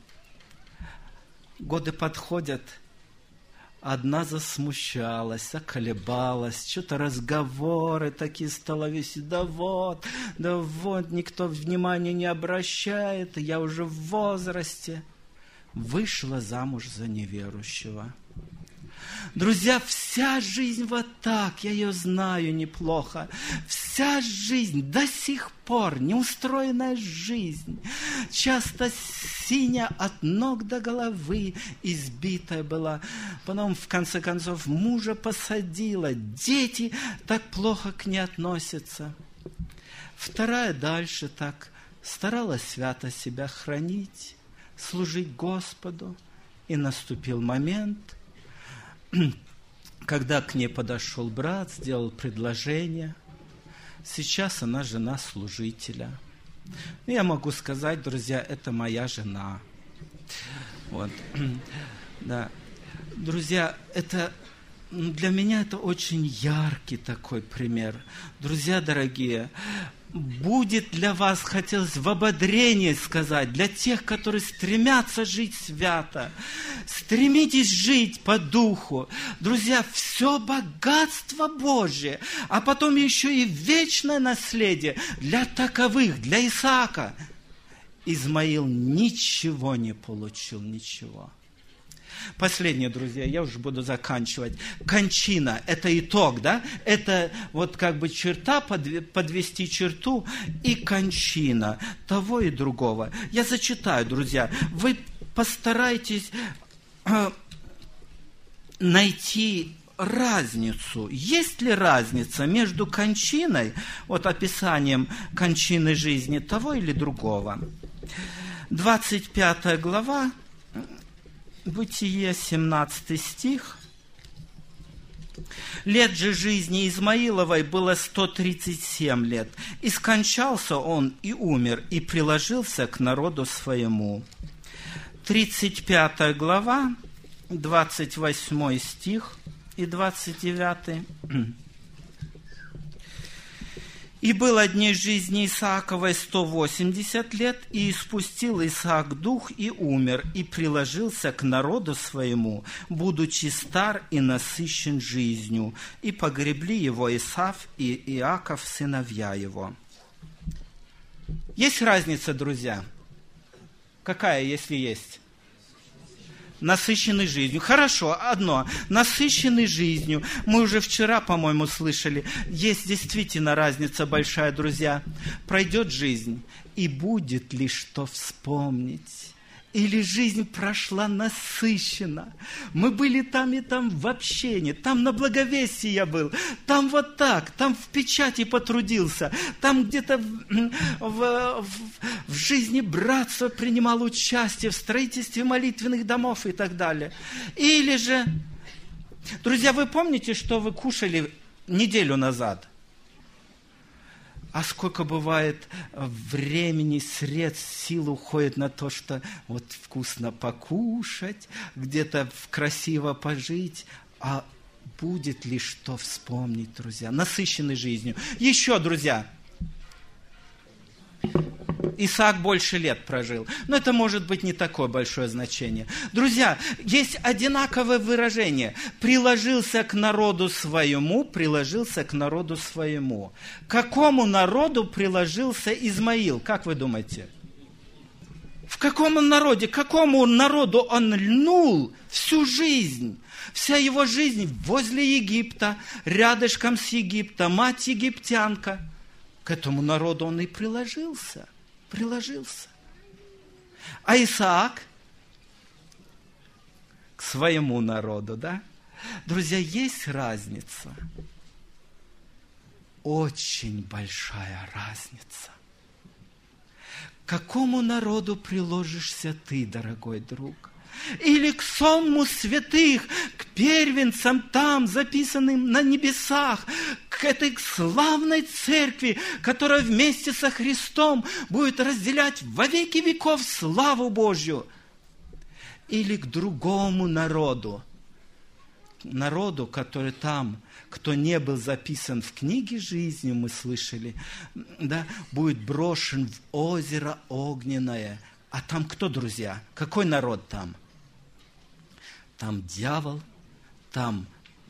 Годы подходят, одна засмущалась, околебалась, что-то разговоры такие стало вести, да вот, да вот, никто внимания не обращает, я уже в возрасте. Вышла замуж за неверующего. Друзья, вся жизнь вот так, я ее знаю неплохо. Вся жизнь до сих пор, неустроенная жизнь, часто синяя от ног до головы, избитая была. Потом, в конце концов, мужа посадила, дети так плохо к ней относятся. Вторая дальше так старалась свято себя хранить, служить Господу. И наступил момент, когда к ней подошел брат, сделал предложение. Сейчас она жена служителя. Я могу сказать, друзья, это моя жена. Вот. Да. Друзья, это для меня это очень яркий такой пример. Друзья дорогие, будет для вас, хотелось в ободрении сказать, для тех, которые стремятся жить свято. Стремитесь жить по духу. Друзья, все богатство Божие, а потом еще и вечное наследие для таковых, для Исаака. Измаил ничего не получил, ничего. Последнее, друзья, я уже буду заканчивать. Кончина – это итог, да? Это вот как бы черта, подвести черту и кончина того и другого. Я зачитаю, друзья. Вы постарайтесь э, найти разницу. Есть ли разница между кончиной, вот описанием кончины жизни того или другого? двадцать пятая глава, Бытие, семнадцатый стих. Лет же жизни Измаиловой было сто тридцать семь лет, и скончался он и умер, и приложился к народу своему. тридцать пятая глава, двадцать восьмой стих и двадцать девятый. «И было дней жизни Исааковой сто восемьдесят лет, и испустил Исаак дух, и умер, и приложился к народу своему, будучи стар и насыщен жизнью, и погребли его Исав и Иаков, сыновья его». Есть разница, друзья? Какая, если есть? Насыщенный жизнью. Хорошо, одно. Насыщенный жизнью. Мы уже вчера, по-моему, слышали. Есть действительно разница большая, друзья. Пройдет жизнь, и будет ли что вспомнить? Или жизнь прошла насыщенно. Мы были там и там в общении, там на благовестии я был, там вот так, там в печати потрудился, там где-то в, в, в, в жизни братства принимал участие, в строительстве молитвенных домов и так далее. Или же, друзья, вы помните, что вы кушали неделю назад? А сколько бывает времени, средств, сил уходит на то, что вот вкусно покушать, где-то красиво пожить, а будет ли что вспомнить, друзья, насыщенной жизнью. Еще, друзья, Исаак больше лет прожил, но это может быть не такое большое значение. Друзья, есть одинаковое выражение: приложился к народу своему, приложился к народу своему. К какому народу приложился Измаил, как вы думаете? В каком он народе, к какому народу он льнул всю жизнь? Вся его жизнь возле Египта, рядышком с Египтом, мать египтянка. К этому народу он и приложился, приложился. А Исаак к своему народу, да? Друзья, есть разница. Очень большая разница. К какому народу приложишься ты, дорогой друг? Или к сонму святых, к первенцам там, записанным на небесах, к этой славной церкви, которая вместе со Христом будет разделять во веки веков славу Божью. Или к другому народу, народу, который там, кто не был записан в книге жизни, мы слышали, да, будет брошен в озеро огненное. А там кто, друзья? Какой народ там? Там дьявол, там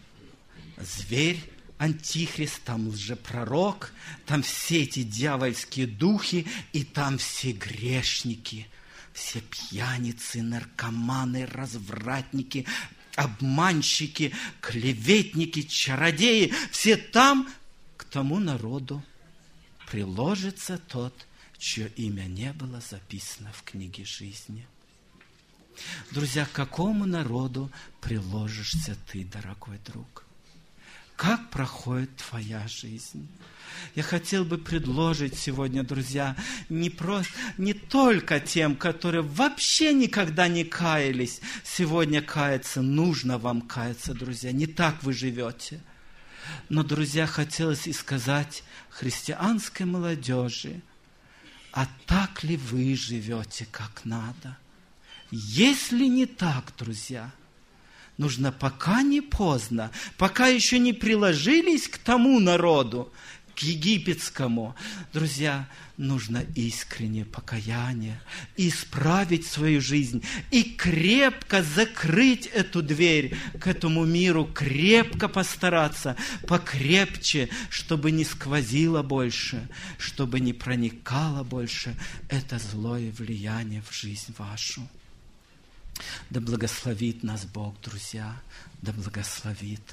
зверь, антихрист, там лжепророк, там все эти дьявольские духи, и там все грешники, все пьяницы, наркоманы, развратники, обманщики, клеветники, чародеи. Все там, к тому народу приложится тот, чье имя не было записано в книге жизни. Друзья, к какому народу приложишься ты, дорогой друг? Как проходит твоя жизнь? Я хотел бы предложить сегодня, друзья, не, просто, не только тем, которые вообще никогда не каялись. Сегодня каяться, нужно вам каяться, друзья. Не так вы живете. Но, друзья, хотелось и сказать христианской молодежи: а так ли вы живете как надо? Если не так, друзья, нужно, пока не поздно, пока еще не приложились к тому народу, к египетскому, друзья, нужно искреннее покаяние, исправить свою жизнь и крепко закрыть эту дверь к этому миру, крепко постараться, покрепче, чтобы не сквозило больше, чтобы не проникало больше это злое влияние в жизнь вашу. Да благословит нас Бог, друзья, да благословит.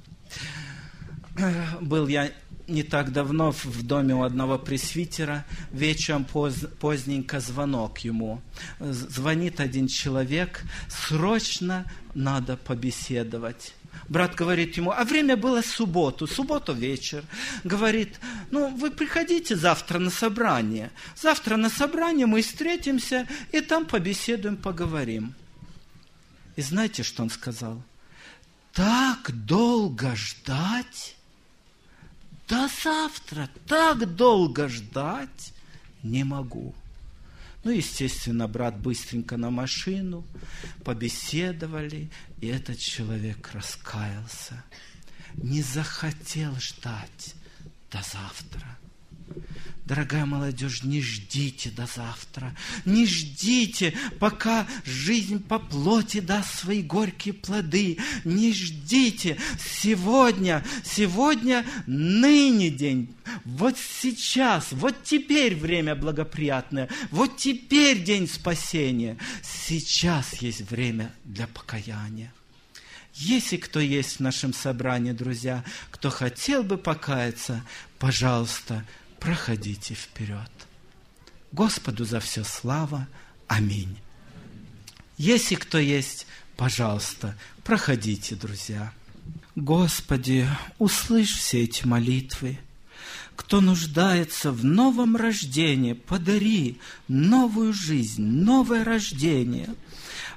Был я не так давно в доме у одного пресвитера, вечером поз, поздненько звонок ему. Звонит один человек: срочно надо побеседовать. Брат говорит ему, а время было субботу, субботу вечер. Говорит, ну вы приходите завтра на собрание. Завтра на собрание мы встретимся и там побеседуем, поговорим. И знаете, что он сказал? Так долго ждать? До завтра так долго ждать не могу. Ну, естественно, брат быстренько на машину, побеседовали, и этот человек раскаялся. Не захотел ждать до завтра. Дорогая молодежь, не ждите до завтра, не ждите, пока жизнь по плоти даст свои горькие плоды, не ждите. Сегодня, сегодня, ныне день, вот сейчас, вот теперь время благоприятное, вот теперь день спасения, сейчас есть время для покаяния. Если кто есть в нашем собрании, друзья, кто хотел бы покаяться, пожалуйста, проходите вперед. Господу за все слава. Аминь. Если кто есть, пожалуйста, проходите, друзья. Господи, услышь все эти молитвы. Кто нуждается в новом рождении, подари новую жизнь, новое рождение.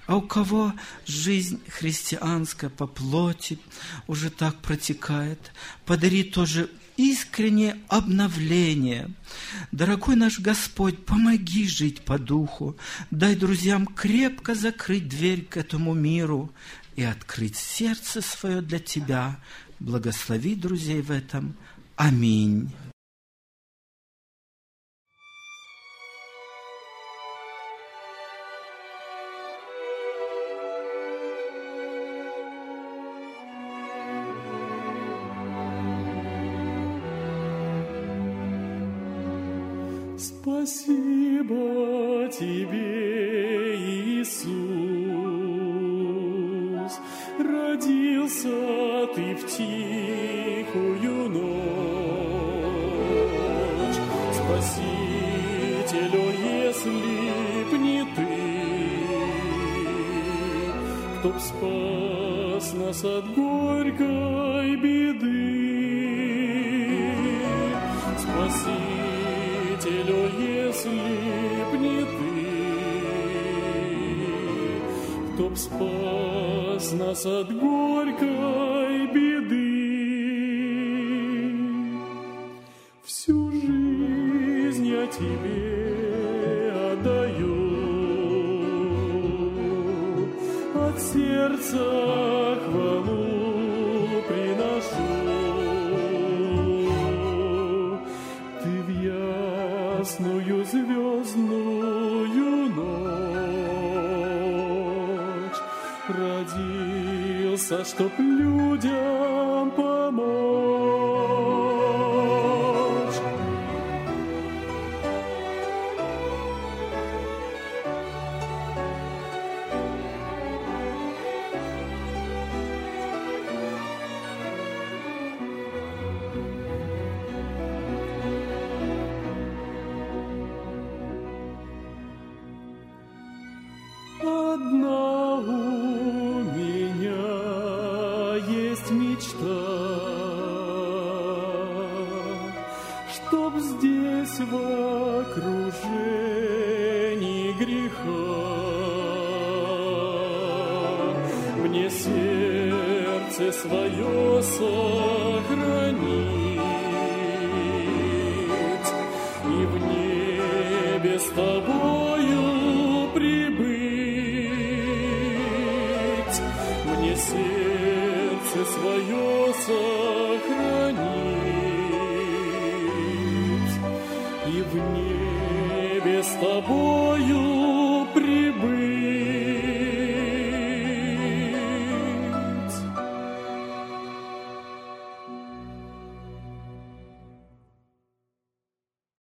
А у кого жизнь христианская по плоти уже так протекает, подари тоже искреннее обновление. Дорогой наш Господь, помоги жить по духу, дай друзьям крепко закрыть дверь к этому миру и открыть сердце свое для Тебя. Благослови друзей в этом. Аминь. Спасибо Тебе, Иисус, родился Ты в тихую ночь. Спасителю, если б не Ты, кто б спас нас от горькой беды. Спасителю, если б не Ты, кто б спас нас от горькой беды. Всю жизнь я Тебе отдаю, от сердца хвалу приношу. Ты в ясную звездную ночь родился, чтоб людям помочь. Одна у меня есть мечта, чтоб здесь в окружении греха мне сердце свое сохранить и в небе с Тобою прибыть. Мне сердце свое сохранить и в небе с Тобою прибыть.